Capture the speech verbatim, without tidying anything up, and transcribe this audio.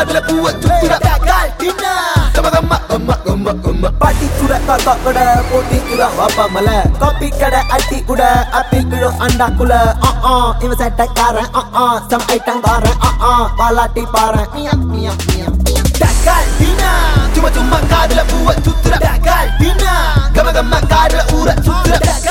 காதுல பூவ சுத்துற கால்டினா கமகம்மா கம்மா கம்மா கம்மா பாட்டி சுட காக்கா கூட போட்டி கூட வாப்பா மல காபி கடை அட்டி கூட ஆப்பிள் கிலோ அண்டா குல ஆ ஆ இவன் சட்டக்காரன் ஆ ஆ சம் ஐட்டங்காரன் ஆ ஆ பாலாட்டி பாறேன் மியா மியா மியா கால்டினா சும்மா சும்மா காதுல பூவ சுத்துற கால்டினா கமகம்மா காதுல ஊற சுத்துற